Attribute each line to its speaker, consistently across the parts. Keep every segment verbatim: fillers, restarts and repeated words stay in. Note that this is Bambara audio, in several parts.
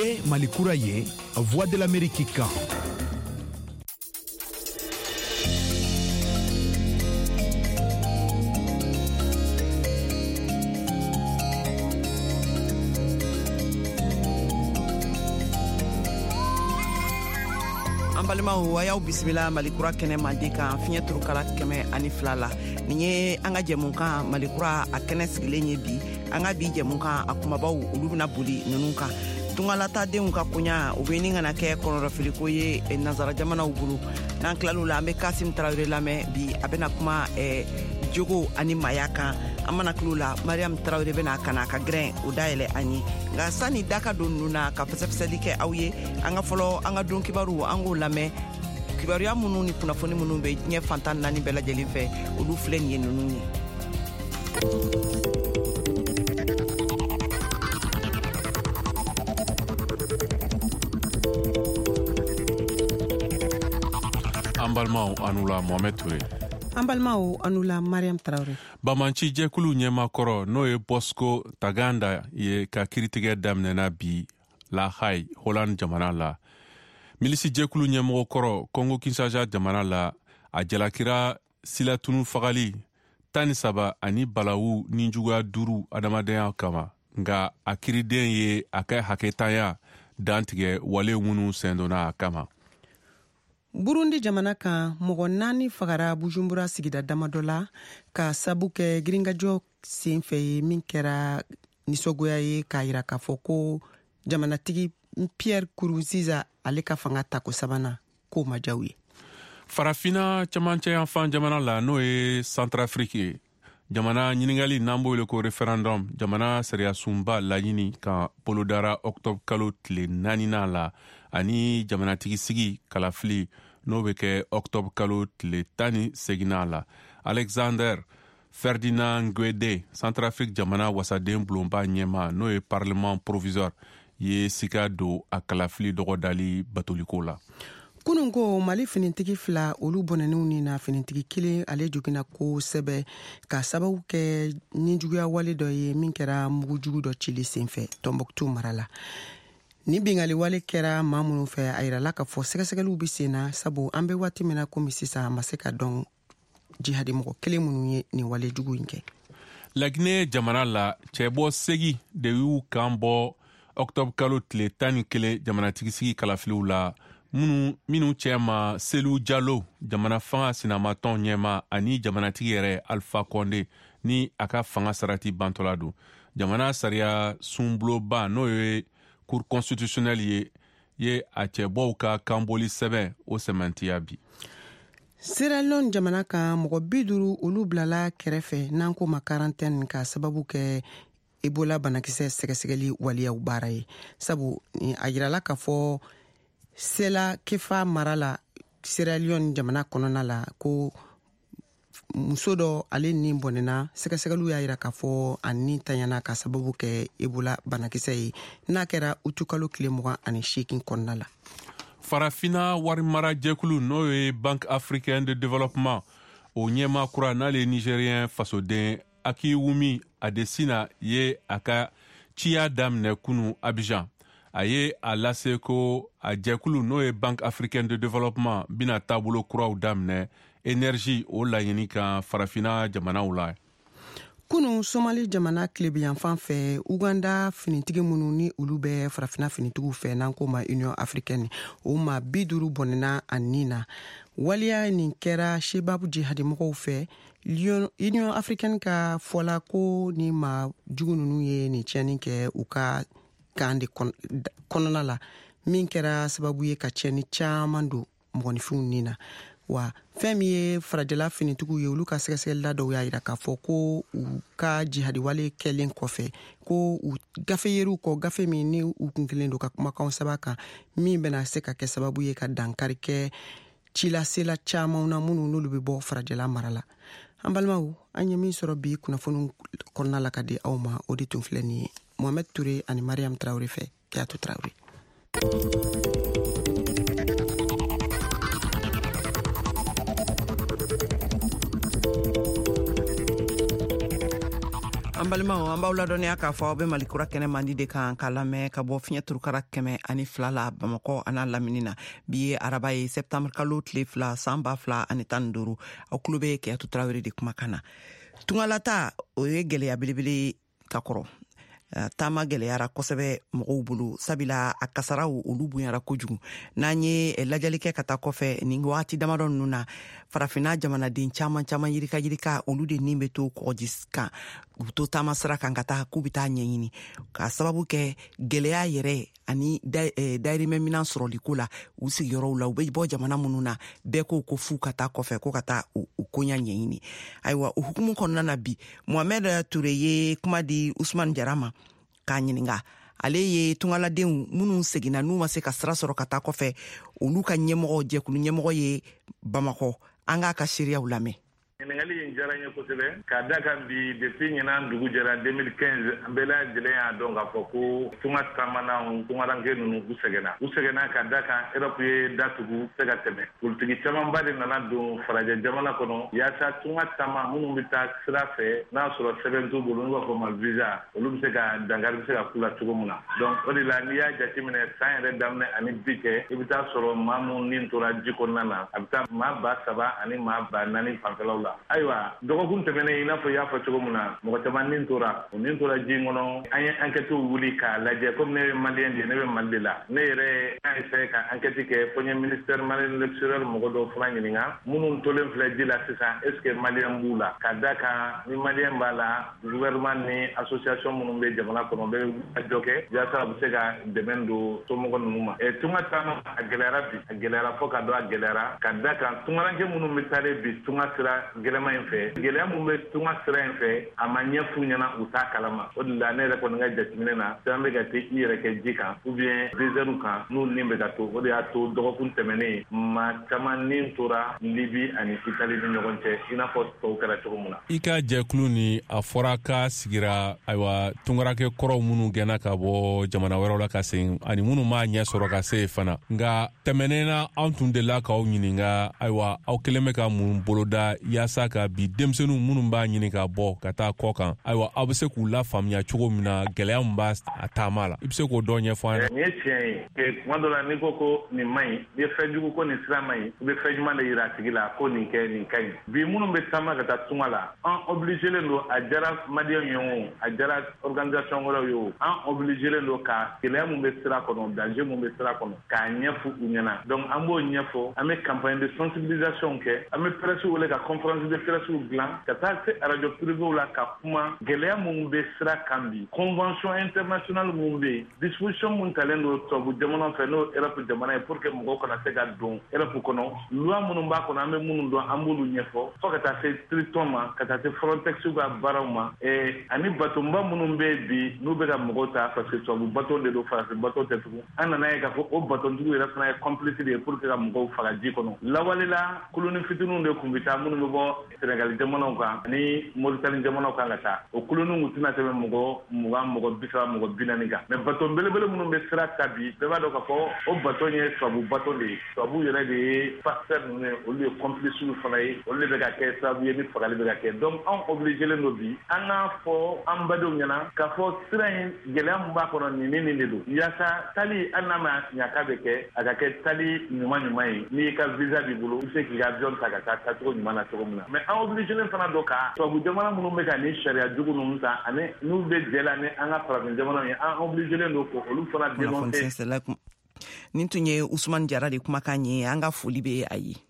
Speaker 1: ye Mali kura ye Voix de l'Amérique kan.
Speaker 2: Balimaw a y'aw bisimila Malikura kɛnɛ mandi kan fiɲɛ turu kala kɛmɛ ani fila la nin ye an ka jɛmukan Malikura a kɛnɛ sigilen ye bi an ka bi jɛmukan a kumabaw olu bɛna boli ninnu kan tungalatadenw ka koɲa u bɛ nin kana kɛ kɔnɔrɔfiliko ye nazara jamanaw bolo n'an tilal'o la an bɛ Kasim Tarawele lamɛn bi a bɛna kuma eh, jogo ani maya kan an mana kilo la Mariam Tarawele bɛna kana ka gɛrɛn o dayɛlɛ an ye nka sani da ka don ninnu na ka fɛsɛfɛsɛli kɛ aw ye an ka fɔlɔ an ka don kibaru an k'o lamɛn kibaruya minnu ni kunnafoni minnu bɛ diɲɛ fantan naani bɛɛ lajɛlen fɛ olu filɛ nin ye ninnu ye.
Speaker 3: An balimaw anu la Mohamed Touré.
Speaker 2: An balimaw anu la Mariam Tarawele.
Speaker 3: Bamanci jɛkulu ɲɛmakɔrɔ n'o ye Bosco Taganda ye ka kiritigɛ daminɛna bi La Haye, Hollande jamana la. Milisi jɛkulu ɲɛmɔgɔ kɔrɔ Congo Kinshasa jamana la a jalakira silatunu fagali tan ni saba ani balawu ni juguya duuru adamadenya kama nga a kiriden ye a kɛ hakɛtanya dantigɛ wale minnu sendona a kama.
Speaker 2: Burundi jamana kan mɔgɔ naani fagara Bujumbura sigida damadɔ la ka sabu kɛ giringajɔ senfɛ ye min kɛra nisɔgoya ye k'a yira k'a fɔ ko jamanatigi Pierre Nkurunziza ale ka fanga tako sabanan k'o ma diyaw ye.
Speaker 3: Farafina camancɛ yanfan jamana la n'o ye Centrafrique ye jamana ɲiningali n'an b'o wele ko referendum jamana sariyasunba laɲini kan bolodara octobre kalo tile naaninan la ani jamanatigi sigi kalafili n'o bɛ kɛ octobre kalo tile tan ni seginnan la. Alexander Ferdinand Guede Centrafrique jamana wasaden bulonba ɲɛma n'o ye parlement provisoire ye sika don a kalafili dɔgɔdali batoliko la.
Speaker 2: Kunun ko Mali finitigi fila olu bɔnɛniw ni na finitigi kelen ale jogina ko sɛbɛ ka sababu kɛ ninjuguya wale dɔ ye min kɛra mugujugu dɔ cili senfɛ Tombouctou mara la. Ni bingali wale kɛra maa minnu fɛ a yirala ka fɔ sɛgɛsɛgɛliw bɛ sen na sabu an bɛ waati min na komi sisan a ma se ka dɔn jihadi mɔgɔ kelen minnu ye nin wale jugu in kɛ.
Speaker 3: Laginɛ jamana la cɛbɔ segi de y'u kan bɔ octobre kalo tile tan ni kelen jamanatigi sigi kalafiliw la minnu minnu cɛ ma Selu Jalo jamana fanga sinamatɔn ɲɛma ani jamanatigi yɛrɛ Alpha Condé ni a ka fanga sarati bantɔla don. Jamana sariya sunbulonba n'o ye cour constitutionnelle ye ye a cɛbɔw ka kanboli sɛbɛn o sɛmɛntiya bi.
Speaker 2: Sierra Leone jamana kan mɔgɔ bi duuru olu bilala kɛrɛfɛ n'an ko ma quarantaine ka sababu kɛ Ebola banakisɛ sɛgɛsɛgɛli waliyaw baara ye sabu a yirala ka fɔ Sela Kefa mara la Sierra Leone jamana kɔnɔna la ko muso dɔ ale ni bɔnɛna sɛgɛsɛgɛliw y'a yira k'a fɔ a ni tanyana ka sababu kɛ Ebola banakisɛ ye n'a kɛra utu kalo tile mugan ani seegin kɔnɔna la.
Speaker 3: Farafina warimara jɛkulu n'o ye Banque africaine de développement o ɲɛma kura n'ale Nigérien fasoden Aki Wumi Adesina ye a ka ciya daminɛ kunu Abidjan. A ye a lase ko a jɛkulu n'o ye Banque africaine de développement bina taabolo kuraw daminɛ énergie o laɲini kan farafina jamanaw la.
Speaker 2: Kunu Somali jamana tilebiyanfan fɛ Uganda finitigi minnu ni olu bɛ farafina finitigiw fɛ n'an ko ma Union africaine o ma bi duuru bɔnɛna a nin na. Waliya nin kɛra Shebabu jihadimɔgɔw fɛ Union africaine ka fɔla ko ni ma jugu ninnu ye nin tiɲɛni kɛ u ka kan de kɔnɔna la min kɛra sababu ye ka tiɲɛni caman don mɔgɔninfinw nin na. Wa fɛn min ye farajɛla finitigiw ye olu ka sɛgɛsɛgɛlila dɔw y'a yira k'a fɔ ko u ka jihadiwale kɛlen kɔfɛ ko u gafe yer'u kɔ gafe min ni u kun kelen don ka kumakanw sɛbɛn kan min bɛna se ka kɛ sababu ye ka dankari kɛ cilasela caman na minnu n'olu bɛ bɔ farajɛla mara la. An balimaw an ye min sɔrɔ bi kunnafoni kɔnɔna la ka di aw ma o de tun filɛ nin ye Mohamed Touré ani Mariam Tarawele fɛ Kiyatu Tarawele. an balimaw an b'aw ladɔniya k'a fɔ aw bɛ malikura kɛnɛ mandi de kan ka lamɛn ka bɔ fiɲɛ turukara kɛmɛ ani fila la bamakɔ an'a lamini na bi ye araba ye septembre kalo tile fila san ba fila ani tan ni duuru aw tulo bɛ Keyatu Tarawele de kumakan na. Tungalata o ye gɛlɛya belebele ka kɔrɔ. Taama gɛlɛyara kosɛbɛ mɔgɔw bolo sabila a kasaraw olu bonyara kojugu. N'an ye lajɛli kɛ ka taa kɔfɛ nin waati damadɔ ninnu na farafina jamanaden caman caman yirika yirika olu de nin bɛ to kɔgɔji kan u to taama sira kan ka taa k'u bɛ taa ɲɛɲini ka sababu kɛ gɛlɛya yɛrɛ ani dayirimɛ minan sɔrɔli ko la u sigiyɔrɔw la u bɛ bɔ jamana minnu na bɛɛ ko ko fu ka taa kɔfɛ ko ka taa u koɲa ɲɛɲini. Ayiwa o hukumu kɔnɔna na bi Mohamed Ture ye kuma di Usman Jara ma k'a ɲininka ale ye tungaladenw minnu seginna n'u ma se ka sira sɔrɔ ka taa kɔfɛ olu ka ɲɛmɔgɔ jɛkulu ɲɛmɔgɔ ye Bamakɔ an k'a ka seereyaw lamɛn.
Speaker 4: Ɲininkali in diyara n ye kosɛbɛ k'a da kan bi depuis ɲinan dugu jɛra deux mille quinze an bɛɛ lajɛlen y'a dɔn k'a fɔ ko tunga taamanaw tungaranke ninnu u sɛgɛnna u sɛgɛnna ka da kan Europe ye datugu tɛ ka tɛmɛ politiki camanba de nana don farajɛ jamana kɔnɔ yaasa tunga taama minnu bɛ taa sira fɛ n'a sɔrɔ sɛbɛn t'u bolo n'u b'a fɔ ma visa olu bɛ se ka dankari bɛ se ka k'u la cogo min na donc o de la n'i y'a jateminɛ san yɛrɛ daminɛ ani bi cɛ i bɛ taa sɔrɔ maa minnu ni tora ji kɔnɔna na a bɛ taa maa ba saba ani maa ba naani fanfɛlaw la. Ayiwa dɔgɔkun tɛmɛnen i n'a fɔ i y'a fɔ cogo min na mɔgɔ caman nin tora o nin tora ji kɔnɔ an ye enquête wuli k'a lajɛ komi ne ye maliyɛn de ne bɛ Mali de la ne yɛrɛ an essayé ka enquête kɛ fo n ye ministère malien de l'extérieur mɔgɔ dɔw fana ɲininka minnu tolen filɛ ji la sisan est ce que maliyɛn b'u la ka da kan ni maliyɛn b'a la gouvernement ni association minnu bɛ jamana kɔnɔ bɛ jɔ kɛ yaasa a bɛ se ka dɛmɛ don somɔgɔ ninnu ma. Tunga taama a gɛlɛyara bi a gɛlɛyara fo ka dɔn a gɛlɛyara ka da kan tungaranke minnu bɛ taalen bi tunga sira gɛlɛma in fɛ gɛlɛya mun bɛ tunga sira in fɛ a ma ɲɛ f'u ɲɛna u t'a kalama o de la ne yɛrɛ kɔni ka jateminɛ na caman bɛ ka t'i yɛrɛ kɛ ji kan ou bien désert kan n'u nin bɛ ka to o de y'a to dɔgɔkun tɛmɛnen maa caman nin tora Libi ani Itali ni ɲɔgɔn cɛ i n'a fɔ tɔw kɛra cogo min na.
Speaker 3: I ka jɛkulu ni a fɔra ka sigira ayiwa tungaranke kɔrɔw minnu gɛnna ka bɔ jamana wɛrɛw la ka segin ani minnu m'a ɲɛ sɔrɔ ka se fana nka tɛmɛnen na an tun delila k'aw ɲininka ayiwa aw kelen bɛ ka mun boloda yaasa ka bi denmisɛnninw minnu b'a ɲini ka bɔ ka taa kɔ kan ayiwa aw bɛ se k'u la faamuya cogo min na gɛlɛya min b'a a taama la i bɛ se k'o dɔ ɲɛfɔ an ye.
Speaker 4: Nin ye tiɲɛ ye tuma dɔ la n'i ko ko nin man ɲi n'i ye fɛn jugu ko nin sira man ɲi i bɛ fɛn ɲuman de yira a tigi la ko nin kɛ nin ka ɲi bi minnu bɛ taama ka taa tunga la an obligelen don a jara maliyɛnw ye o a jara organisation wɛrɛw ye o an obligelen don ka gɛlɛya min bɛ sira kɔnɔ danger min bɛ sira kɔnɔ k'a ɲɛfɔ u ɲɛna donc an b'o ɲɛfɔ an bɛ campagne de sensibilisation kɛ an bɛ presse wele ka conférence de presse dilan ka taa se radio privé la ka kuma gɛlɛya minnu bɛ sira kan bi convention internationale minnu bɛ yen disposition minnu talen don tubabu jamana fɛ n'o Europe jamana ye pour que mɔgɔw kana se ka don Europe kɔnɔ loi minnu b'a kɔnɔ an bɛ minnu dɔn an b'olu ɲɛfɔ fo ka taa se Triton ma ka taa se Frontex ka baaraw ma ani batonba minnu bɛ yen bi n'u bɛ ka mɔgɔw ta parce que tubabu bateau de don farafin bateau tɛ tugun an nana ye k'a fɔ o batontigiw yɛrɛ fana ye complice de ye pour que ka mɔgɔw faga ji kɔnɔ lawale la koloni fitininw de tun bɛ taa minnu bɛ bɔ Sénégal jamanaw kan ani Mauritanie jamanaw kan ka taa o koloniw tɛna tɛmɛ mɔgɔ mugan mɔgɔ bi saba mɔgɔ bi naani kan mais baton belebele minnu bɛ sira ta bi bɛɛ b'a dɔn k'a fɔ o baton ye tubabu baton de ye tubabu yɛrɛ de ye pasteur ninnu ye olu ye complice fana ye olu de bɛ ka kɛ sababu ye ni fagali bɛ ka kɛ donc an obligelen don bi an k'a fɔ an badenw ɲɛna k'a fɔ sira in gɛlɛya min b'a kɔnɔ nin ni nin de don yaasa tali hali n'a ma ɲa k'a bɛ kɛ a ka kɛ tali ɲuman ɲuman ye n'i y'i ka visa b'i bolo i bɛ se k'i ka avion ta ka taa taacogo ɲuman na cogo min na mais an obligelen fana don ka tubabu jamana minnu bɛ ka nin sariya jugu ninnu ta ani n'u bɛ jɛ la ni an ka farafin jamana ye an obligelen don ko olu fana dénoncer.
Speaker 2: Nin tun ye Usman Jara de kumakan ye an ka foli bɛ a ye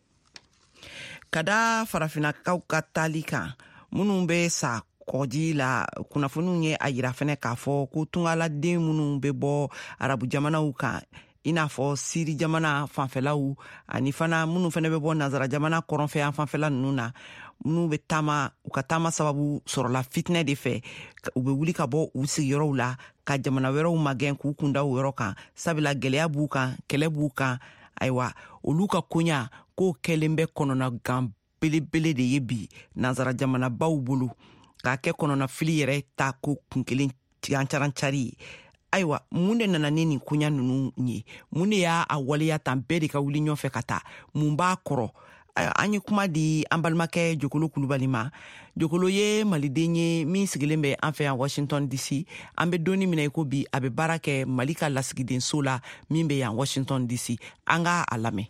Speaker 2: ka da farafinakaw ka taali kan minnu bɛ sa kɔji la kunnafoniw ye a yira fɛnɛ k'a fɔ ko tungaladen minnu bɛ bɔ arabu jamanaw kan i n'a fɔ Siri jamana fanfɛlaw ani fana minnu fana bɛ bɔ nazara jamana kɔrɔnfɛ yan fanfɛla ninnu na minnu bɛ taama u ka taama sababu sɔrɔla fitinɛ de fɛ u bɛ wuli ka bɔ u sigiyɔrɔw la ka jamana wɛrɛw magɛn k'u kunda o yɔrɔ kan sabula gɛlɛya b'u kan kɛlɛ b'u kan ayiwa olu ka koɲa k'o kɛlen bɛ kɔnɔna gan belebele de ye bi nazara jamana baw bolo k'a kɛ kɔnɔna fili yɛrɛ ta ko kun kelen cancarancari ye ayiwa mun de nana ni nin koɲa ninnu ye mun de y'a waleya tan bɛɛ de ka wuli ɲɔgɔn fɛ ka taa mun b'a kɔrɔ an ye kuma di an balimakɛ Jokolo Kulubali ma. Jokolo ye maliden ye min sigilen bɛ an fɛ yan Washington D C. An bɛ donni minɛ ko bi a bɛ baara kɛ Mali ka lasigidenso la min bɛ yan Washington D C. An ka a lamɛn.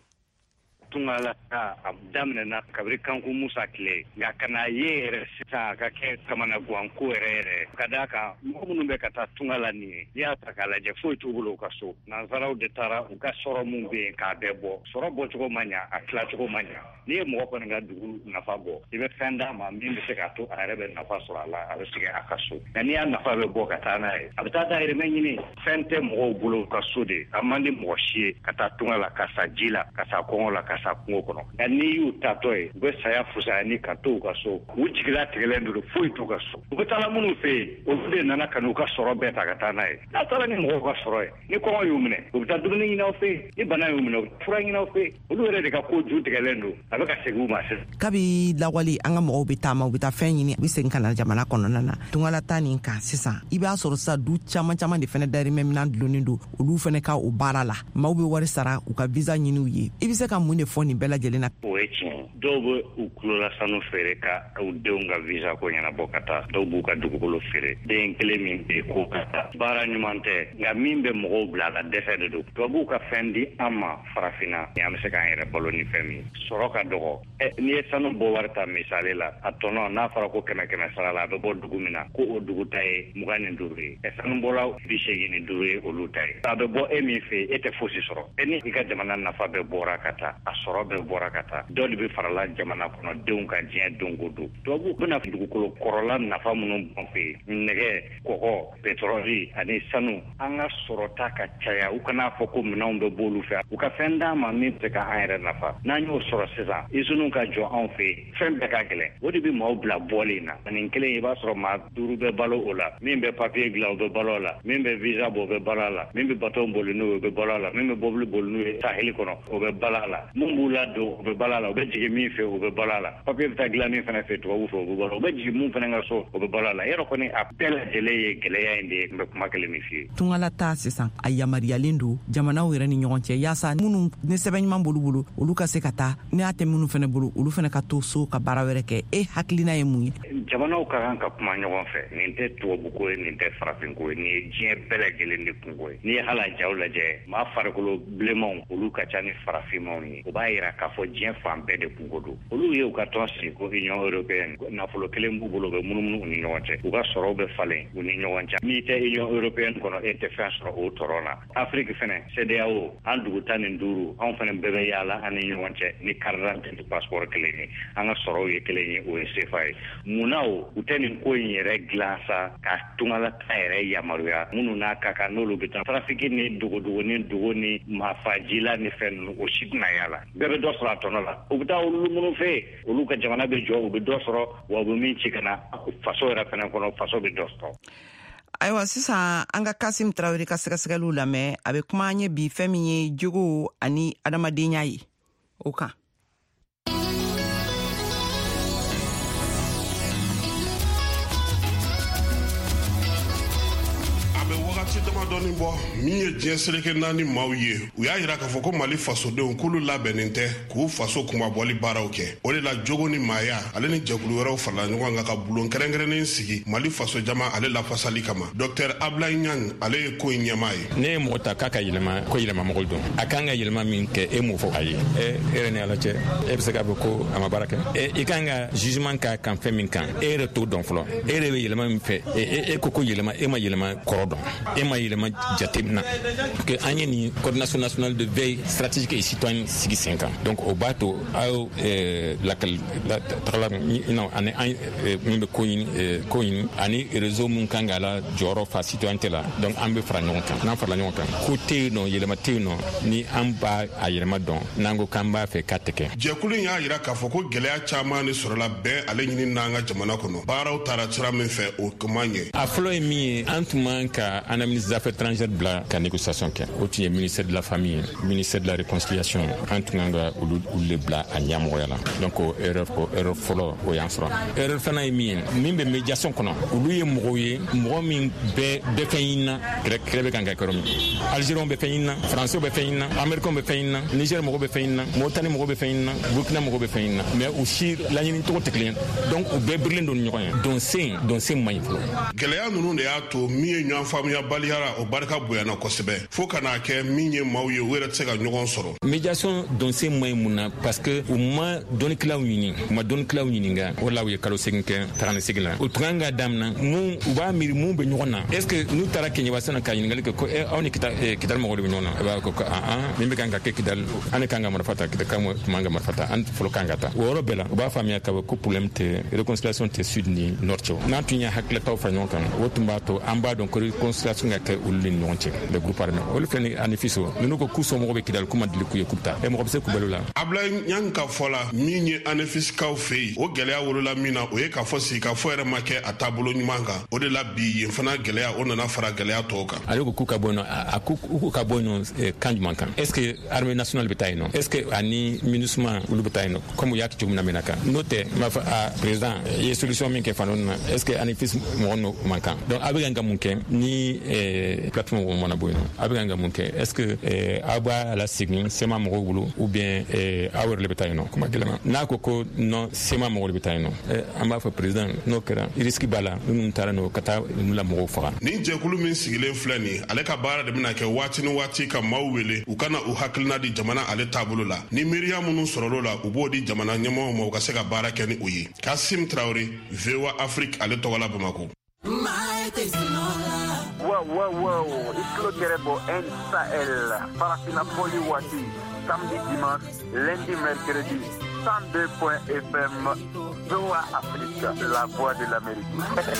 Speaker 5: Tungala ka abdamna kabri kanku Musa kile nga kana ye yɛrɛ sisan ka kɛ kamana guanko yɛrɛ yɛrɛ kadaka mɔgɔ minnu bɛ ka taa Tungala ni ya ta k'a lajɛ foyi t'u bolo ka so nanzaraw de taara u ka sɔrɔ mun bɛ yen k'a bɛɛ bɔ sɔrɔ bɔcogo man ɲa a tilacogo man ɲa n'i ye mɔgɔ kɔni ka dugu nafa bɔ i bɛ fɛn d'a ma min bɛ se k'a to a yɛrɛ bɛ nafa sɔrɔ a la a bɛ segin a ka so nka n'i y'a nafa bɛ bɔ ka taa n'a ye a bɛ taa dahirimɛ ɲini fɛn tɛ mɔgɔw bolo ka so de a man di mɔgɔ si ye ka taa Tungala ka sa ji la ka sa kɔngɔ la ka sa kungo kɔnɔ nka n'i y'u tatɔ ye u bɛ saya fusaya ni ka to u ka so u jigila tigɛlen don foyi t'u ka so u bɛ taala minnu fɛ yen olu de nana ka n'u ka sɔrɔ bɛɛ ta ka taa n'a ye n'a taara ni mɔgɔw ka sɔrɔ ye ni kɔngɔ y'u minɛ u bɛ taa dumuni ɲini aw fɛ yen ni bana y'u minɛ u bɛ fura ɲini aw fɛ yen olu yɛrɛ de ka ko ju tigɛlen don a bɛ ka segin u ma sisan.
Speaker 2: Kabi lawali an ka mɔgɔw bɛ taama u bɛ taa fɛn ɲini u bɛ segin ka na jamana kɔnɔna na Tungala ta nin kan sisan i b'a sɔrɔ sisan du caman caman de fɛnɛ dahirimɛ minan dulonnen don olu fɛnɛ ka o baara la maaw bɛ wari sara u ka visa ɲini u ye i bɛ se ka mun de fɔ nin bɛɛ lajɛlen na.
Speaker 5: O ye tiɲɛ dɔw bɛ u kulola sanu feere ka u denw ka visa ko ɲɛnabɔ ka taa dɔw b'u ka dugukolo feere den kelen min bɛ ko ka taa baara ɲuman tɛ nka min bɛ mɔgɔw bila a la dɛsɛ de don tubabuw ka fɛn di an ma farafinna an bɛ se k'an yɛrɛ balo ni fɛn min sɔrɔ ka dɔgɔ ɛ n'i ye sanu bɔ wari ta misali la a tɔnɔ n'a fɔra ko kɛmɛ kɛmɛ sara la a bɛ bɔ dugu min na ko o dugu ta ye mugan ni duuru ye ɛ sanu bɔla bi seegin ni duuru ye olu ta ye a bɛ bɔ e min fɛ e tɛ fosi sɔrɔ e ni i ka jamana nafa bɛɛ bɔra ka taa a sɔrɔ bɛɛ bɔra ka taa dɔ de bɛ farala jamana kɔnɔ denw ka diɲɛ don o don tubabuw bɛna dugukolo kɔrɔla nafa minnu bɔn fɛ yen nɛgɛ kɔgɔ petrɔli ani sanu an ka sɔrɔta ka caya u kana fɔ ko minɛnw bɛ b'olu fɛ u ka fɛn d'a ma min bɛ se ka an yɛrɛ nafa n'an y'o sɔrɔ sisan iziniw ka jɔ anw fɛ yen fɛn bɛɛ ka gɛlɛn o de bɛ maaw bila bɔli in na nin kelen i b'a sɔrɔ maa duuru bɛ balo o la min bɛ papiye dilan o bɛ balo a la min bɛ visa bɔ o bɛ balo a la min bɛ bateau boli n'o ye o bɛ balo a la min bɛ mobili boli n'o ye saheli kɔnɔ o bɛ balo a la mun b'u ladon o bɛ balo a la o bɛ jigin min fɛ o bɛ balo a la papiye bɛ taa dilan min fana fɛ tubabu fɛ o bɛ balo o bɛ jigin mun fana ka so o bɛ balo a la yɔrɔ kɔni a bɛɛ lajɛlen ye gɛlɛya in de ye n bɛ kuma kelen min f'i ye.
Speaker 2: Tungala ta sisan a yamariyalen don jamanaw yɛrɛ ni ɲɔgɔn cɛ yaasa minnu ni sɛbɛn ɲuman b'olu bolo olu ka se ka taa ni y'a tɛ minnu fana bolo olu fana ka to so ka baara wɛrɛ kɛ e hakilina ye mun ye.
Speaker 5: Jamanaw ka kan ka kuma ɲɔgɔn fɛ nin tɛ tubabu ko ye nin tɛ farafin ko ye nin ye diɲɛ bɛɛ lajɛlen de kungo ye n'i ye hala jaw lajɛ maa farikolo bilenmanw olu ka ca ni farafinmanw ye o b'a yira k'a fɔ diɲɛ fan bɛɛ de kungo don olu ye u ka tɔn sigi ko union européenne nafolo kelen b'u bolo u bɛ munumunu u ni ɲɔgɔn cɛ u ka sɔrɔw bɛ falen u ni ɲɔgɔn cɛ n'i tɛ union européenne kɔnɔ e tɛ fɛn sɔrɔ o tɔɔrɔ la afiriki fɛnɛ C D A O an dugu tan ni duuru anw fɛnɛ bɛɛ bɛ yaala an ni ɲɔgɔn cɛ ni carte d'identité ni passeport kelen ye an ka sɔrɔw ye kelen ye o ye C F A ye munna o u tɛ nin ko in yɛrɛ dilan sa ka Tungala ta yɛrɛ yamaruya minnu n'a ka kan n'olu bɛ taa trafiki ni dogodogo ni dogo ni maafajila ni fɛn ninnu o si tɛna y'a la bɛɛ bɛ dɔ sɔrɔ a tɔnɔ la u bɛ taa olu minnu fɛ yen olu ka jamana bɛ jɔ u bɛ dɔ sɔrɔ wa u bɛ min ci ka na faso yɛrɛ fɛnɛ kɔnɔ faso bɛ dɔ sɔrɔ.
Speaker 2: Ayiwa sisan an ka Kasim Tarawele ka sɛgɛsɛgɛliw lamɛn a bɛ kuma an ye bi fɛn min ye jogo ani adamadenya ye o kan.
Speaker 6: damadɔni bɔ min ye diɲɛ seleke naani maaw ye u y'a yira k'a fɔ ko Mali fasodenw k'olu labɛnnen tɛ k'u faso kumabɔli baaraw kɛ o de la jogo ni maaya ale ni jɛkulu wɛrɛw farala ɲɔgɔn kan ka bulon kɛrɛnkɛrɛnnen sigi Mali faso jama ale lafasali kama Dr Ablaye Niang ale ye ko in ɲɛmaa ye.
Speaker 7: Ne ye mɔgɔ ta k'a ka yɛlɛma ko yɛlɛma mɔgɔ don a kan ka yɛlɛma min kɛ e m'o fɔ a ye e yɛrɛ ni ala cɛ e bɛ se k'a fɔ ko a ma baara kɛ e i kan ka jugement k'a kan fɛn min kan e yɛrɛ t'o dɔn fɔlɔ e yɛrɛ bɛ yɛlɛma min fɛ e e ko ko yɛlɛma e ma yɛlɛma kɔrɔ dɔn e ma yɛlɛma jatemina que an ye nin coordination nationale de veille stratégique et citoyenne sigi sen kan donc o b'a to aw lakali tagala non ani an min bɛ ko ɲini ko ɲini ani réseau mun kan ka la jɔyɔrɔ fa citoyenneté la donc an bɛ fara ɲɔgɔn kan n'an farala ɲɔgɔn kan ko tɛ yen nɔ yɛlɛma tɛ yen nɔ ni an b'a a yɛlɛma dɔn n'an ko k'an b'a fɛ k'a tɛ kɛ.
Speaker 6: jɛkulu in y'a yira k'a fɔ ko gɛlɛya caman de sɔrɔla bɛn ale ɲini n'an ka jamana kɔnɔ baaraw taara sira min fɛ o kuma ɲɛ.
Speaker 7: a fɔlɔ ye min ye an tun man ka na ministre des affaires étrangères bila ka négociation kɛ o tun ye ministère de la famille ministère de la réconciliation an tun kan ka olu le bila a ɲɛmɔgɔya la donc o erreur o erreur fɔlɔ o y'an sɔrɔ erreur fana ye min ye min bɛ médiation kɔnɔ olu ye mɔgɔw ye mɔgɔ min bɛɛ bɛɛ fɛn ɲini na kɛlɛ bɛ kan ka kɛ yɔrɔ min algériens bɛ fɛn ɲini na français bɛ fɛn ɲini na américains bɛ fɛn ɲini na niger mɔgɔw bɛ fɛn ɲini na mauritanie mɔgɔw bɛ fɛn ɲini na burkina mɔgɔw bɛ fɛn ɲini na mais u si laɲini cogo tɛ kelen donc u bɛɛ birilen don ni ɲɔgɔn ye donc sen donc sen man ɲi fɔlɔ
Speaker 6: gɛlɛya ninnu de y'a to min ye ɲɔgɔn faamuya baliyara o barika bonyana kosɛbɛ fo ka n'a kɛ min ye maaw ye u yɛrɛ tɛ se ka ɲɔgɔn sɔrɔ
Speaker 7: médiation donc sen man ɲi mun na parce que u ma dɔnnikilaw ɲini u ma dɔnnikilaw ɲininka o la u ye kalo segin kɛ tagani segin la o tun kan ka daminɛ mun u b'a miiri mun bɛ ɲɔgɔn na est ce que n'u taara kɛɲɛbasana ka ɲininkali kɛ ko aw ni kidali mɔgɔw de bɛ ɲɔgɔn na i b'a ko aa min bɛ kan ka kɛ kidali an de kan ka marifa ta kita kan man ka marifa ta an fɔlɔ kan ka ta o yɔrɔ bɛɛ la u b'a faamuya ka bɔ ko problème tɛ réconciliation tɛ sud ni nord cɛ n'an tun ye hakilitaw fara ɲɔgɔn kan o tun b'a to an b'a dɔn ko réconciliation ka kɛ olu ni ɲɔgɔn cɛ le groupe armé olu filɛ ni ani fiso ninnu ko k'u somɔgɔw bɛ kidali k'u ma deli k'u ye k'u ta ɛ mɔgɔ bɛ se k'u balo la
Speaker 6: Ablaye Ɲang ka fɔ la min ye anefisikaw fɛ yen o gɛlɛya wolola min na o ye k'a fɔ sigikafɔ yɛrɛ ma kɛ a taabolo ɲuman kan o de la bi yen fana gɛlɛya o nana fara gɛlɛya tɔw kan
Speaker 7: ale ko k'u ka bɔ yen nɔ a ko k'u ka bɔ yen nɔ kan jumɛn kan est ce que armée nationale bɛ taa yen nɔ est ce que ani MINUSMA olu bɛ taa yen nɔ comme u y'a kɛ cogo min na mɛna kan n'o tɛ n b'a fɔ a président i ye solution min kɛ fan dɔ na est ce que anefis mɔgɔ n'o man kan donc a bɛ kan ka mun kɛ ni plateforme mɔgɔ mana bɔ yen nɔ a bɛ kan ka mun kɛ est ce que aw b'a lasegin sema mɔgɔw bolo ou bien aw yɛrɛ de bɛ taa yen nɔ kuma gɛlɛma n'a ko ko non sema mɔgɔw de bɛ taa yen nɔ an b'a fɔ président n'o kɛra risque b'a la minnu taara n'o ka taa ninnu la mɔgɔw faga
Speaker 6: nin jɛkulu min sigilen filɛ nin ale ka baara de bɛna kɛ waati ni waati ka maaw wele u kana u hakilina di jamana ale taabolo la ni miiriya minnu sɔrɔl'o la u b'o di jamana ɲɛmɔgɔw ma u ka se ka baara kɛ ni o ye Kasim Traoré V O A Afrique ale tɔgɔ la Bamako.
Speaker 8: Wow, wow, wow, Islo Kerebo N Sahel, Parafina Poli Wati, samedi, dimanche, lundi, mercredi, cent deux point F M, V O A Afrique, la voix de l'Amérique.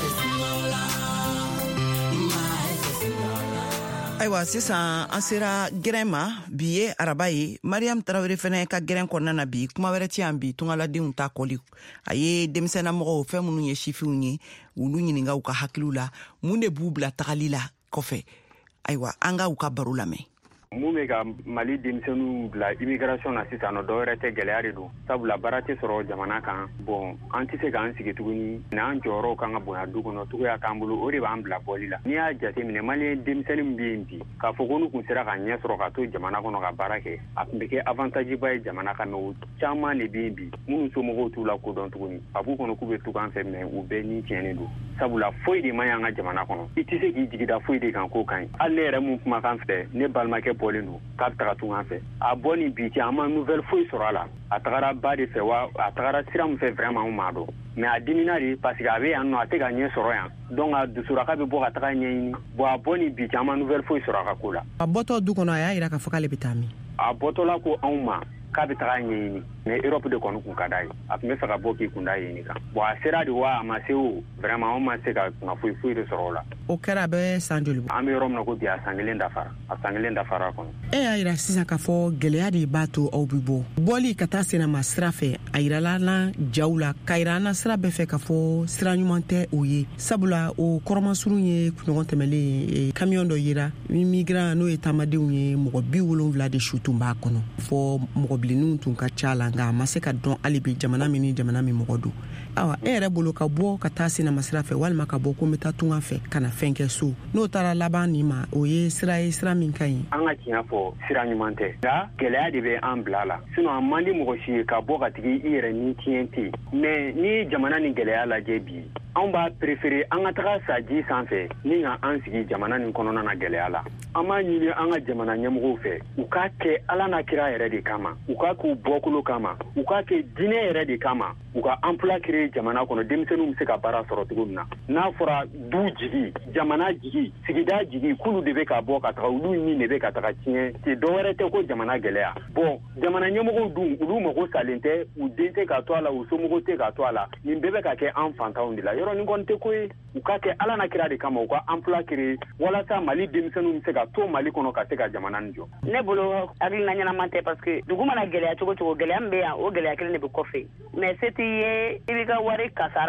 Speaker 2: Ayiwa sisan an sera gɛrɛn ma bi ye araba ye Mariam Tarawele fɛnɛ ka gɛrɛn kɔnɔna na bi kuma wɛrɛ ti yan bi tungaladenw ta kɔli a ye denmisɛnnamɔgɔw fɛn minnu ye sifinw ye olu ɲininka u ka hakiliw la mun de b'u bila tagali la kɔfɛ ayiwa an ka u ka baro lamɛn
Speaker 9: mun bɛ ka Mali denmisɛnninw bila immigration na sisan nɔ dɔwɛrɛ tɛ gɛlɛya de don sabula baara tɛ sɔrɔ jamana kan bon an tɛ se k'an sigi tuguni n'an jɔyɔrɔw kan ka bonya du kɔnɔ cogoya t'an bolo o de b'an bila bɔli la n'i y'a jateminɛ Maliyɛn denmisɛnnin min bɛ yen bi k'a fɔ ko n'u kun sera ka ɲɛ sɔrɔ ka to jamana kɔnɔ ka baara kɛ a tun bɛ kɛ avantage ba ye jamana kan mɛ o caman de bɛ yen bi minnu somɔgɔw t'u la kodɔn tuguni a b'u kɔnɔ k'u bɛ tugu an fɛ mɛ u bɛɛ ni tiɲɛnen don sabula foyi de man ɲi an ka jamana kɔnɔ i tɛ se k'i jigida foyi de kan k'o ka ɲi hali ne yɛrɛ mun kumakan filɛ ne balimakɛ bɔlen don k'a bɛ taga tunga fɛ a bɔ ni bi cɛ an ma nouvelle foyi sɔrɔ a la a tagara ba de fɛ wa a tagara sira min fɛ vraiment an m'a dɔn mais a dimina de parce que a bɛ yan nɔ a tɛ ka ɲɛ sɔrɔ yan donc a dusuraka bɛ bɔ ka taga ɲɛɲini bon a bɔ ni bi cɛ an ma nouvelle foyi sɔrɔ a ka ko la
Speaker 2: a bɔtɔ du kɔnɔ a y'a yira k'a fɔ k'ale bɛ taa min
Speaker 9: a bɔtɔla ko anw ma k'a bɛ taga ɲɛɲini mais Europe de kɔni kun ka d'a ye a tun bɛ fɛ ka bɔ k'i kun da yen kan bon a sera de wa a ma se o vraiment anw ma se ka kunga foyi foyi de sɔrɔ o la
Speaker 2: o kɛra a bɛ san joli bɔ
Speaker 9: an bɛ yɔrɔ min na ko bi a san kelen dafara a san kelen dafara kɔnɔ
Speaker 2: e y'a yira sisan k'a fɔ gɛlɛya de b'a to aw bɛ bɔ bɔli ka taa senama sira fɛ a yirala an jaw la k'a yira an na sira bɛɛ fɛ k'a fɔ sira ɲuman tɛ o ye sabula o kɔrɔmasurun ye kunɲɔgɔn tɛmɛlen ye camion dɔ yira migrant n'o ye taamadenw ye mɔgɔ bi wolonwula de su tun b'a kɔnɔ fɔ mɔgɔ bilenninw tun ka ca la nka a ma se ka dɔn hali bi jamana min ni jamana min mɔgɔ don awa e yɛrɛ bolo ka bɔ ka taa senama sira fɛ walima ka bɔ ko n bɛ taa tunga fɛ ka na fɛn kɛ so n'o taara laban nin ma o ye sira ye sira min ka ɲi
Speaker 9: an ka tiɲɛ fɔ sira ɲuman tɛ nka gɛlɛya de bɛ an bila la sinon a man di mɔgɔ si ye ka bɔ ka tigi i yɛrɛ ni tiɲɛ tɛ mais ni jamana ni gɛlɛya lajɛ bi anw b'a préféré an ka taga sa ji sanfɛ ni ka an sigi jamana nin kɔnɔna na gɛlɛya la an b'a ɲini an ka jamana ɲɛmɔgɔw fɛ u k'a kɛ ala n'a kira yɛrɛ de kama u k'a k'u bɔkolo kama u k'a kɛ diinɛ yɛrɛ de kama u ka emploi créer jamana kɔnɔ denmisɛnninw bɛ se ka baara sɔrɔ cogo min na n'a fɔra du jigi jamana jigi sigida jigi k'olu de bɛ ka bɔ ka taga olu ni de bɛ ka taga tiɲɛ te dɔwɛrɛ tɛ ko jamana gɛlɛya bon jamana ɲɛmɔgɔw dun olu mago salen tɛ u den tɛ ka to a la u somɔgɔw tɛ ka to a la nin bɛɛ bɛ ka kɛ an fantanw de la yɔrɔ nin kɔni tɛ ko ye u k'a kɛ ala n'a kira de kama u ka emploi créer walasa Mali denmisɛnninw bɛ se ka to Mali kɔnɔ ka se ka jamana nin jɔ
Speaker 10: ne bolo hakilina ɲɛnama tɛ parce que dugu mana gɛlɛya cogo cogo gɛlɛya min bɛ yan o gɛlɛya kelen de bɛ kɔfɛ mais se t'i ye i b'i ka wari kasara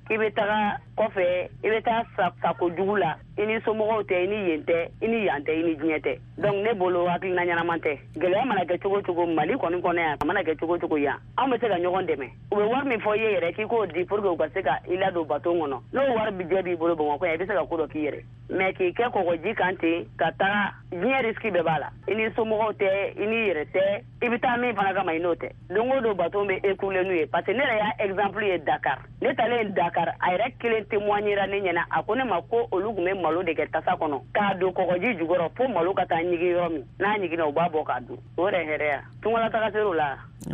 Speaker 10: i bɛ taga kɔfɛ i bɛ taa sako jugu la i ni somɔgɔw tɛ i ni yen tɛ i ni yan tɛ i ni diɲɛ tɛ donc ne bolo hakilina ɲɛnaman tɛ gɛlɛya mana kɛ cogo cogo Mali kɔni kɔnɔ yan a mana kɛ cogo cogo yan anw bɛ se ka ɲɔgɔn dɛmɛ u bɛ wari min fɔ i ye yɛrɛ k'i k'o di pour que u ka se ka i ladon bateau kɔnɔ n'o wari budget b'i bolo Bamakɔ yan i bɛ se ka ko dɔ k'i yɛrɛ mais k'i kɛ kɔgɔji kan ten ka taa diɲɛ risque bɛɛ b'a la i ni somɔgɔw tɛ i ni yɛrɛ tɛ i bɛ taa min fana kama i n'o tɛ don o don bateau bɛ écoulé n'u ye parce que ne yɛrɛ y'a exemple ye Dakar ne talen Dakar a yɛrɛ kelen témoignera ne ɲɛna a ko ne ma ko olu tun bɛ malo de kɛ tasa kɔnɔ k'a don kɔgɔji jukɔrɔ fo malo ka taa ɲigi yɔrɔ min n'a ɲigina u b'a bɔ k'a dun o yɛrɛ hɛrɛya tungola taga ser'o la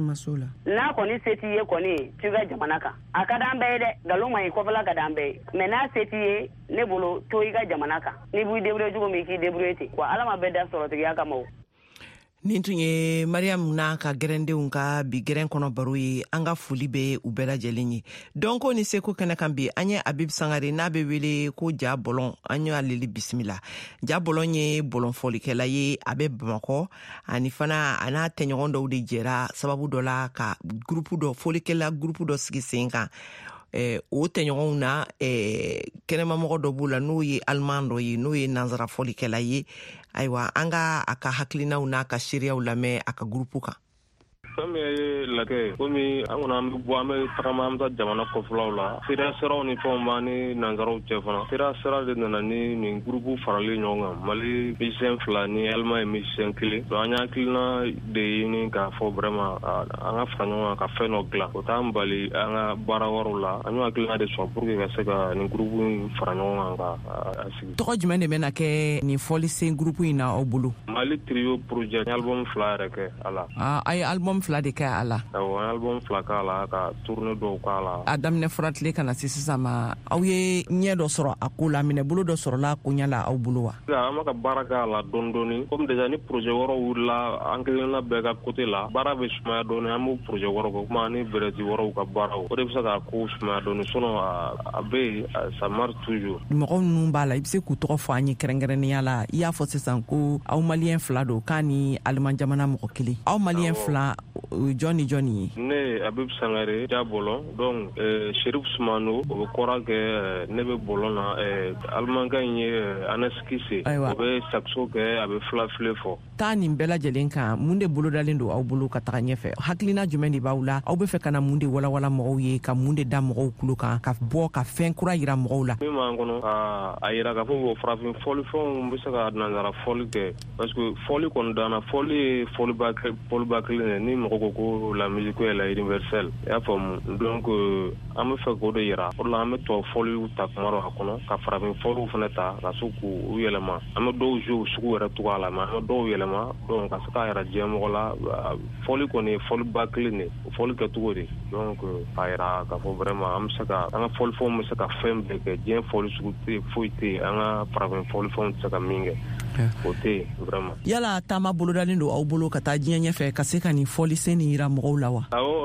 Speaker 10: n'a kɔni se t'i ye kɔni tu ka jamana kan a ka d'an bɛɛ ye dɛ nkalon ma ɲi kɔfɛla ka d'an bɛɛ ye mais n'a se t'i ye ne bolo to i ka jamana kan n'i b'i débrouiller cogo min k'i débrouiller ten wa ala ma bɛɛ da sɔrɔtigiya kama o.
Speaker 2: nin tun ye Mariam n'a ka gɛrɛndenw ka bi gɛrɛn kɔnɔ baro ye an ka foli bɛ u bɛɛ lajɛlen ye donc ni seko kɛnɛ kan bi an ye Abib Sangare n'a bɛ wele ko ja bɔlɔn an y'ale bisimila ja bɔlɔn ye bɔlɔnfɔlikɛla ye a bɛ Bamakɔ ani fana a n'a tɛɲɔgɔn dɔw de jɛra sababu dɔ la ka groupe dɔ folikɛla groupe dɔ sigi sen kan Eh, o tɛɲɔgɔnw na eh, kɛnɛmamɔgɔ dɔ b'u la n'o ye Allemand dɔ ye n'o ye nanzara fɔlikɛla ye ayiwa an ka a ka hakilinaw n'a ka seereyaw lamɛn a ka groupe kan.
Speaker 11: Fɛn min ye lakɛ komi an kɔni an bɛ bɔ an bɛ tagama an bɛ taa jamana kɔfɛlaw la seereya siraw ni fɛnw b'an ni nanzaraw cɛ fana seereya sira de nana ni nin gurupu faralen ɲɔgɔn kan Mali musicien fila ni Allemand ye musicien kelen donc an y'a hakilina de ɲini k'a fɔ vraiment an ka fara ɲɔgɔn kan ka fɛn dɔ dilan o t'an bali an ka baara wɛrɛw la an y'o hakilina de sɔrɔ pour que ka se ka nin gurupu in fara ɲɔgɔn kan ka sigi.
Speaker 2: Tɔgɔ jumɛn de bɛna kɛ nin fɔlisen gurupu in na aw bolo?
Speaker 11: Mali trio projet album fila yɛrɛ kɛ a la.
Speaker 2: Ah, a ye album fila de kɛ a la.
Speaker 11: Awɔ, an album fila k'a la ka tournée dɔw k'a la.
Speaker 2: A daminɛ fɔra tile kana se sisan ma aw ye ɲɛ dɔ sɔrɔ a ko la minɛ bolo dɔ sɔrɔla a ko ɲɛ la aw bolo wa?
Speaker 11: An bɛ ka baara k'a la dɔɔni dɔɔni comme déjà ni projet wɛrɛw wulila an kelenna bɛɛ ka côté la baara bɛ sumaya dɔɔni an b'o projet wɛrɛw kɛ komi ani bɛrɛti wɛrɛw ka baaraw o de bɛ se k'a ko sumaya dɔɔni sinon a bɛ yen ça marche toujours.
Speaker 2: Mɔgɔ minnu b'a la i bɛ se k'u tɔgɔ fɔ an ye kɛrɛnkɛrɛnnenya la i y'a fɔ sisan ko aw maliyɛn fila don k'a ni Allemand jamana mɔgɔ kelen aw maliyɛn fila jɔn ni jɔn ye?
Speaker 11: Ne Abib Sangare ja bɔlɔn donc Sherif Sumano o bɛ kɔrɔ kɛ ne bɛ bɔlɔn na Allemand ka in ye Anas Kise o bɛ saxo kɛ a bɛ filafile fɔ. Taa
Speaker 2: nin bɛɛ lajɛlen kan mun de bolodalen don aw bolo ka taga ɲɛfɛ hakilina jumɛn de b'aw la aw bɛ fɛ ka na mun de walawala mɔgɔw ye ka mun de da mɔgɔw tulo kan ka bɔ ka fɛn kura yira mɔgɔw la?
Speaker 11: Min b'an kɔnɔ ka a yira k'a fɔ ko farafin fɔlifɛnw bɛ se ka nanzara fɔli kɛ parce que fɔli kɔni danna fɔli ye fɔliba fɔliba kelen ye ni mɔgɔ ko ko la musique est la universelle i y'a faamu donc an bɛ fɛ k'o de yira o la an bɛ tubabu fɔliw ta kuma dɔ a kɔnɔ ka farafin fɔliw fana ta ka se k'u yɛlɛma an bɛ dɔw jouer sugu yɛrɛ cogoya la mais an bɛ dɔw yɛlɛma donc ka se k'a yɛrɛ diɲɛ mɔgɔ la fɔli kɔni ye fɔliba kelen de o fɔli kɛcogo de donc k'a yira k'a fɔ vraiment an bɛ se ka an ka fɔlifɛnw bɛ se ka fɛn bɛɛ kɛ diɲɛ fɔli sugu tɛ foyi tɛ yen an ka farafin fɔlifɛnw tɛ se ka min kɛ o tɛ yen vraiment.
Speaker 2: Yala taama bolodalen don aw bolo ka taa diɲɛ ɲɛfɛ ka se ka nin fɔlisen nin yira mɔgɔw la wa?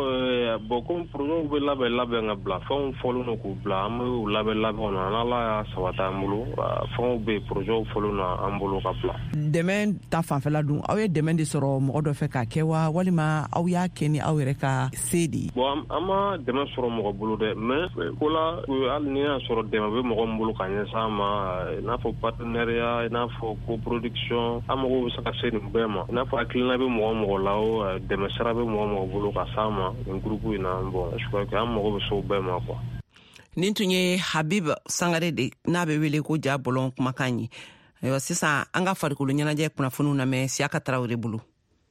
Speaker 11: Awɔ bon comme projet bɛ labɛn labɛn ka bila fɛnw fɔlen don k'u bila an bɛ u labɛn labɛn na n'Ala y'a sabati an bolo fɛnw bɛ yen projet fɔlen don an bolo ka bila.
Speaker 2: Dɛmɛ ta fanfɛla dun aw ye dɛmɛ de sɔrɔ mɔgɔ dɔ fɛ k'a kɛ wa walima aw y'a kɛ ni aw yɛrɛ ka se de ye?
Speaker 11: Bon an ma dɛmɛ sɔrɔ mɔgɔ bolo dɛ mais ko la hali ni y'a sɔrɔ dɛmɛ bɛ mɔgɔ min bolo ka ɲɛsin an ma i n'a fɔ partenariat i n'a fɔ coproduction an mago bɛ se ka se nin bɛɛ ma i n'a fɔ hakilina bɛ mɔgɔ mɔgɔ la o dɛmɛ sira bɛ mɔgɔ mɔgɔ bolo ka s'an ma nin groupe in na bon je crois que an mago bɛ se o bɛɛ ma quoi.
Speaker 2: Nin tun ye Habib Sangare de n'a bɛ wele ko ja bɔlɔn kumakan ye ayiwa sisan an ka farikolo ɲɛnajɛ kunnafoniw lamɛn Siyaka Tarawele bolo.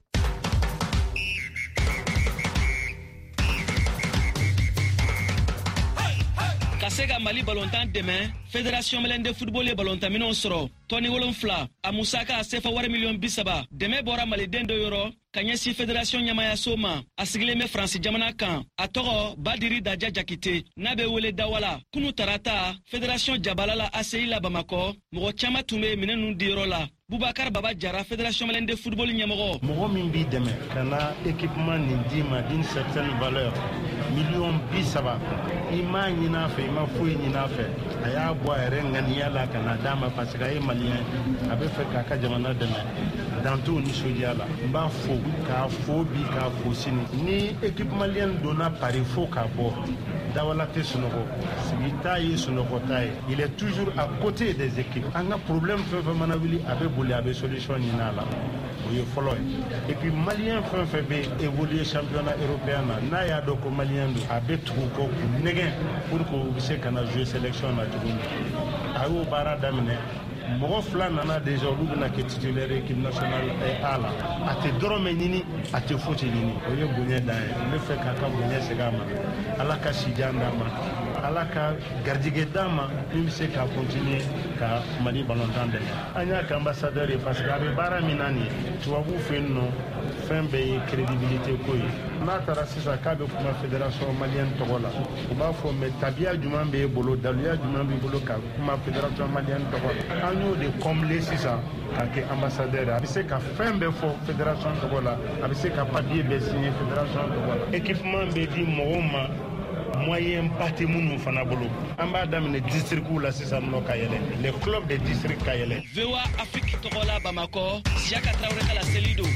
Speaker 12: Ka se ka Mali balontan dɛmɛ Fédération Malienne de Football ye balontan minɛnw sɔrɔ tɔni wolonfila a musaka a sefa wari miliyɔn bi saba dɛmɛ bɔra maliden dɔ yɔrɔ ka ɲɛsin Fédération ɲɛmayaso ma a sigilen bɛ Faransi jamana kan a tɔgɔ Badiri Daja Jakite n'a bɛ wele Dawala kunu tarata Fédération Jabala la A C I la Bamakɔ mɔgɔ caman tun bɛ minɛn ninnu diyɔrɔ la Boubacar Baba Jara Fédération Malienne de Football ɲɛmɔgɔ.
Speaker 13: Mɔgɔ min b'i dɛmɛ ka na équipement nin d'i ma d'une certaine valeur miliyɔn bi saba i m'a ɲin'a fɛ i ma foyi ɲin'a fɛ a y'a bɔ a yɛrɛ ŋaniya la ka na d'a ma parce que a ye maliyɛn a bɛ fɛ k'a ka jamana dɛmɛ dan t'o nisɔndiya la n b'a fo k'a fo bi k'a fo sini ni équipe maliyɛn donna pari fo k'a bɔ dawala te sunoko sigi tayi sunoko tayi il est toujours à côté des équipes anga problème fe fe mana wili abe boli abe solution ni nala o ye folo et puis malien fe fe be évoluer championnat européen na ya do ko malien do abe tuko ko negen pour ko bise kana jouer sélection na tuko ayo bara damine mogo fila nana déjà olu bena ke titulaire équipe nationale ala a te dɔrɔmɛ ɲini a te foyi ɲini o ye bonya dan ye ne fɛ k'a ka bonya segin a ma ala ka sijan d'a ma ala ka garijɛgɛ d'a ma min bɛ se ka continuer ka mali balontan dɛmɛ an y'a kɛ ambassadeur ye parce que a bɛ baara min na nin ye tubabu fɛ yen nɔ fɛn bɛɛ ye crédibilité ko ye n'a taara sisan k'a bɛ kuma fédération malienne tɔgɔ la u b'a fɔ mais tabiya jumɛn b'e bolo daluya jumɛn b'i bolo ka kuma fédération malienne tɔgɔ la an y'o de combler sisan k'a kɛ ambassadeur a bɛ se ka fɛn bɛɛ fɔ fédération tɔgɔ la a bɛ se ka papier bɛɛ signer fédération tɔgɔ la équipement bɛ di mɔgɔw ma moyen ba tɛ minnu fana bolo an b'a daminɛ districtw la sisan nɔ ka yɛlɛ les clubs de district ka yɛlɛ
Speaker 12: V O A Afrique tɔgɔ la Bamakɔ Siaka Traoré ka la seli don.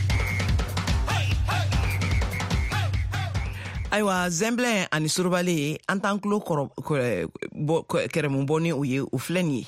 Speaker 2: Ayiwa Zemblin ani Surubale an t'an tulo kɛrɛmu bɔ ni u ye u filɛ nin ye.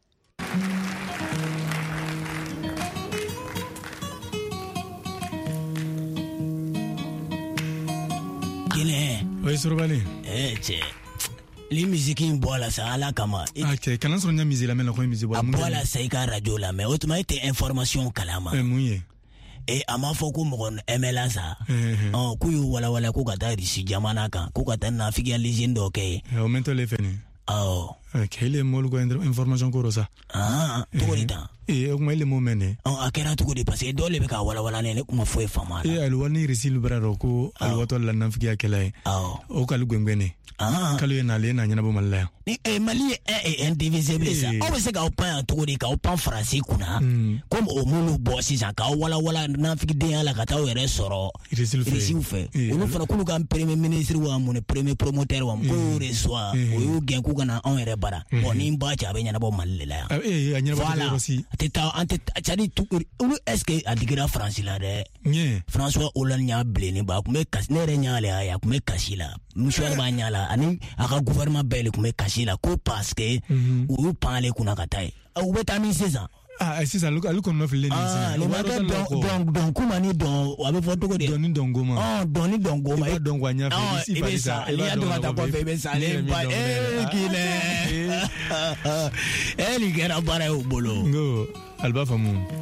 Speaker 14: Oui, Surubale.
Speaker 15: Eh, cɛ. Li musique in bɔ la sa ala kama.
Speaker 14: Ah, cɛ, kana sɔrɔ n ya musique lamɛn la ko musique bɔ.
Speaker 15: A bɔ la sa i ka radio la mais o tuma e tɛ information kalama.
Speaker 14: Eh, mun ye?
Speaker 15: E a ma fɔ ko mɔgɔ M L A sa. Ɔn k'u y'u walawala ko ka taa Russie jamana kan ko ka taa navigalisation dɔ kɛ yen.
Speaker 14: O mɛntɔ le fɛ nin.
Speaker 15: Awɔ.
Speaker 14: K'ile m'olu ka information ko sa.
Speaker 15: Ah, cogo di tan?
Speaker 14: Eh, o kuma ile m'o mɛn dɛ.
Speaker 15: Ɔn a kɛra cogo di parce que dɔw le bɛ ka walawala ne ne kuma foyi faamu a la.
Speaker 14: Eh, aliwa ni Russie lu bara dɔ ko aliwatɔ la navigiya kɛla ye.
Speaker 15: Awɔ.
Speaker 14: O k'ale gwɛngwɛn
Speaker 15: Ah.
Speaker 14: K'ale ye n'ale na ɲɛnabɔ Mali la yan.
Speaker 15: Ni eh, Mali ye un et indivisible sa. Aw bɛ se k'aw pan yan cogo di k'aw pan Faransi kunna. Comme o minnu bɔ sisan k'aw walawala nafigidenya la ka taa aw yɛrɛ sɔrɔ Rusiw fɛ. Olu fana k'olu ka premier ministre wa mun premier promoteur wa mun k'o reçoit o y'u gɛn k'u kana anw yɛrɛ bara. Bon ni n b'a cɛ a bɛ ɲɛnabɔ Mali de la yan.
Speaker 14: Eh, a ɲɛnabɔ Mali aussi.
Speaker 15: A tɛ taa an tɛ cari olu est-ce que a digira Faransi la dɛ? François Hollande y'a bilenni ba a tun bɛ kasi ne yɛrɛ ɲɛ ale a tun bɛ kasi la. Musuwaari b'a ɲɛ la ani a ka gouvernement bɛɛ de tun bɛ kasi la ko parce que u y'u pan ale kunna ka taa ye. U bɛ taa min sisan.
Speaker 14: Ah, sisan alu alu kɔnɔ fili ni sisan.
Speaker 15: Ah, le ma kɛ dɔn dɔn dɔn kuma ni dɔn a bɛ fɔ cogo di?
Speaker 14: Dɔn ni dɔn goma.
Speaker 15: Ɔn dɔn ni dɔn goma.
Speaker 14: I b'a dɔn wa ɲɛ fɛ i si bali sa.
Speaker 15: I b'a dɔn ka taa kɔfɛ i bɛ sa ale ba ee kile. Eh nin kɛra baara ye u bolo.
Speaker 14: N ko ali b'a faamu.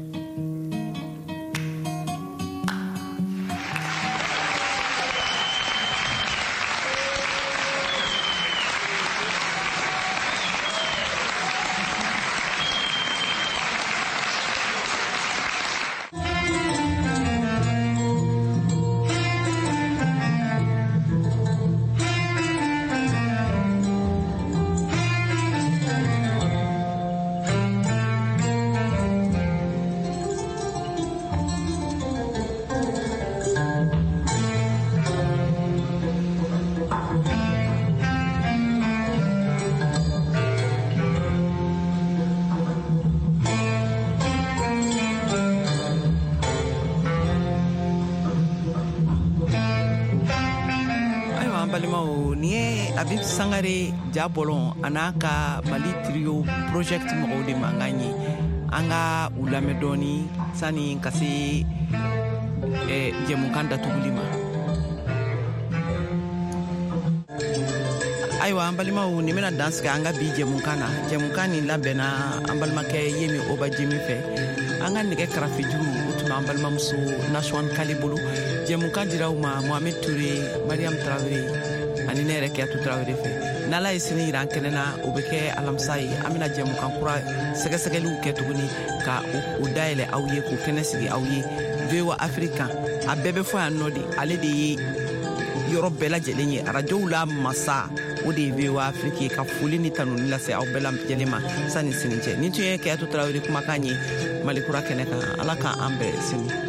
Speaker 2: Habib Sangare Jabolon ana ka Mali trio project mɔgɔw de mankan ye an ka u lamɛn dɔɔni sani ka se eh, jɛmukan datuguli ma. Ayiwa an balimaw nin bɛna dan sigi an ka bi jɛmukan na jɛmukan nin labɛnna an balimakɛ Yemi Oba Jemi fɛ an ka nɛgɛ karafe juru o tun bɛ an balimamuso Nashwan Kale bolo jɛmukan dira u ma Mohamed Toure Mariam Traoré ani ne yɛrɛ Kiyatu Traoré fɛ n'Ala ye sini jira an kɛnɛ na o bɛ kɛ alamisa ye an bɛna jɛmukan kura sɛgɛsɛgɛliw kɛ tuguni ka o dayɛlɛ aw ye k'o kɛnɛ sigi aw ye V O A Afrique kan a bɛɛ bɛ fɔ yan nɔ de ale de ye yɔrɔ bɛɛ lajɛlen ye arajow la masa o de ye V O A Afrique ye ka foli ni tanuni lase aw bɛɛ lajɛlen ma sani sini cɛ ni tun ye Kiyatu Traoré kumakan ye Mali kura kɛnɛ kan Ala k'an bɛɛ sini.